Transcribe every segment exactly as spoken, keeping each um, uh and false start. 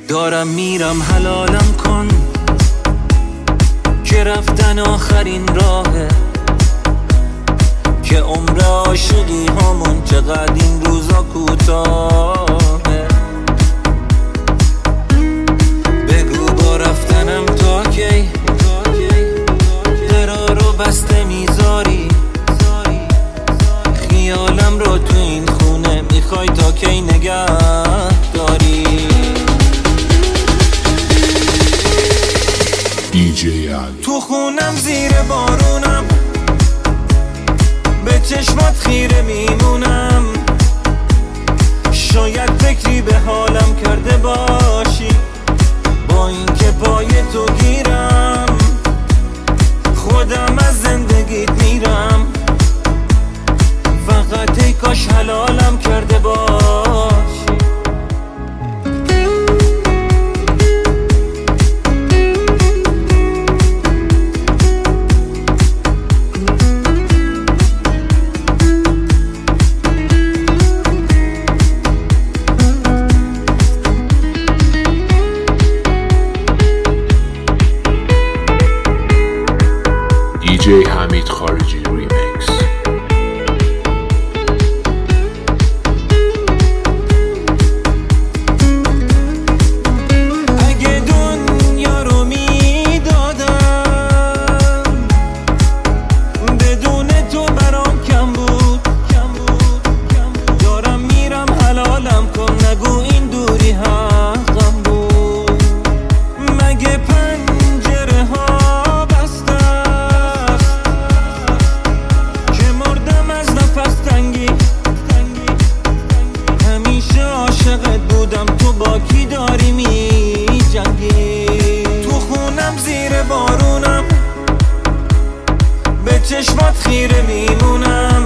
دارم میرم حلالم کن که رفتن آخرین راهه، که عمر عاشقی همون چقدر این روزا کوتاهه. بگو با رفتنم تا کی قرارو بسته میذاری، خیالم رو تو این خونه میخوای تا کی نگه داری. تو خونم زیر بارونم، به چشمات خیره میمونم، شاید فکری به حالم کرده باشی، با اینکه پای تو گیرم خودم از زندگیت میرم، فقط ای کاش حلالم کرده باشی. دی جی حمید خارجی ریمیکس. اگه دنیا رو میدادم بدون تو برام کم بود، دارم میرم حلالم کن، نگو این دوری حقم بود. مگه پنجره ها تو با کی داری می جنگی؟ تو خونم زیر بارونم، به چشمات خیره میمونم،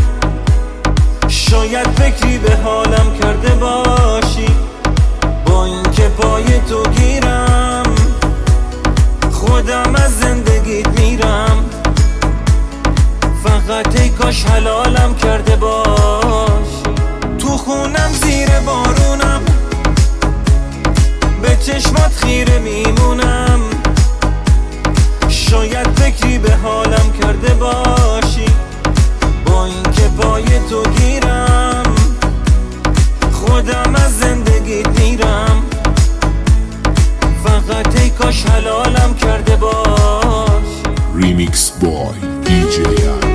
شاید فکری به حالم کرده باشی، با اینکه پای تو گیرم خودم از زندگیت میرم، فقط ای کاش حلالم کرده باشی. تو خونم زیر بارونم، به چشمات خیره میمونم، شاید فکری به حالم کرده باشی، با اینکه پای تو گیرم خودم از زندگیت میرم، فقط ای کاش حلالم کرده باشی. ریمیکس بای دی جی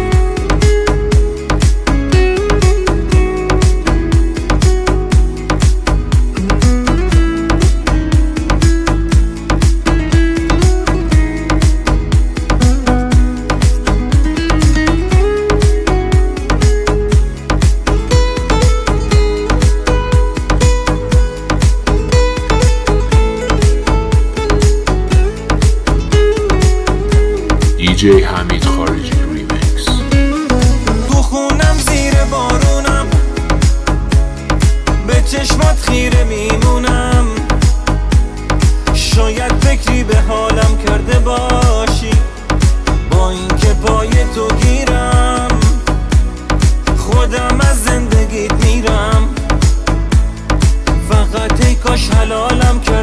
دی جی حمید خارجی ریمیکس. تو خونم زیر بارونم، به چشمات خیره میمونم، شاید فکری به حالم کرده باشی، با اینکه پای تو گیرم خودم از زندگیت میرم، فقط ای کاش حلالم کرده